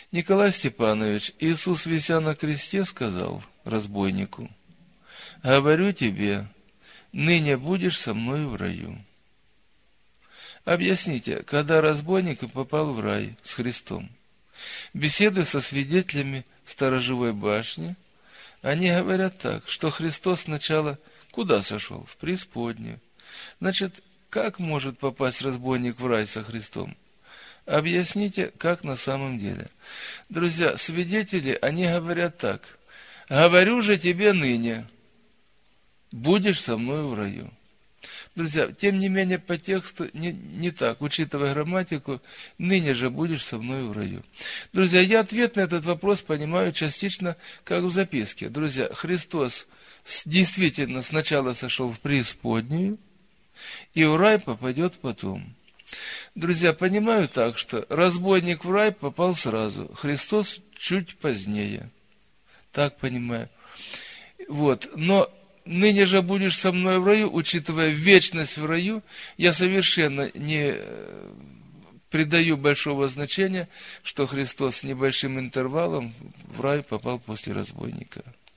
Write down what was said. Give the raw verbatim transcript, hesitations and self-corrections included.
Николай Степанович, Иисус, вися на кресте, сказал разбойнику: «Говорю тебе, ныне будешь со мной в раю». Объясните, когда разбойник попал в рай с Христом? Беседуя со свидетелями сторожевой башни, они говорят так, что Христос сначала куда сошел? В преисподнюю. Значит, как может попасть разбойник в рай со Христом? Объясните, как на самом деле. Друзья, свидетели, они говорят так: «Говорю же тебе ныне, будешь со мной в раю». Друзья, тем не менее, по тексту не, не так, учитывая грамматику, «ныне же будешь со мной в раю». Друзья, я ответ на этот вопрос понимаю частично, как в записке. Друзья, Христос действительно сначала сошел в преисподнюю, и в рай попадет потом. Друзья, понимаю так, что разбойник в рай попал сразу, Христос чуть позднее. Так понимаю. Вот, но ныне же будешь со мной в раю, учитывая вечность в раю, я совершенно не придаю большого значения, что Христос с небольшим интервалом в рай попал после разбойника.